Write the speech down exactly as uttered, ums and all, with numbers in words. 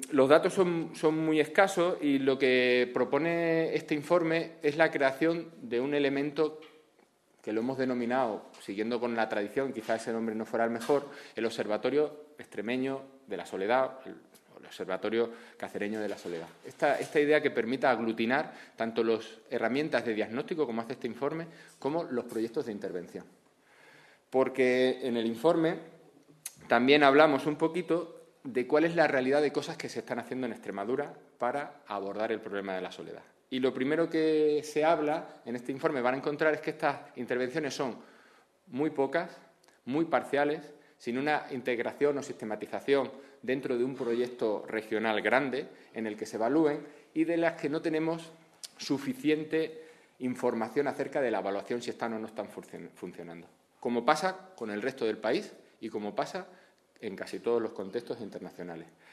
los datos son, son muy escasos y lo que propone este informe es la creación de un elemento que lo hemos denominado, siguiendo con la tradición, quizás ese nombre no fuera el mejor, el Observatorio Extremeño de la Soledad, el, el Observatorio Cacereño de la Soledad. Esta, esta idea que permita aglutinar tanto las herramientas de diagnóstico, como hace este informe, como los proyectos de intervención. Porque en el informe también hablamos un poquito de cuál es la realidad de cosas que se están haciendo en Extremadura para abordar el problema de la soledad. Y lo primero que se habla en este informe, van a encontrar, es que estas intervenciones son muy pocas, muy parciales, sin una integración o sistematización dentro de un proyecto regional grande en el que se evalúen y de las que no tenemos suficiente información acerca de la evaluación si están o no están funcionando. Como pasa con el resto del país y como pasa en casi todos los contextos internacionales.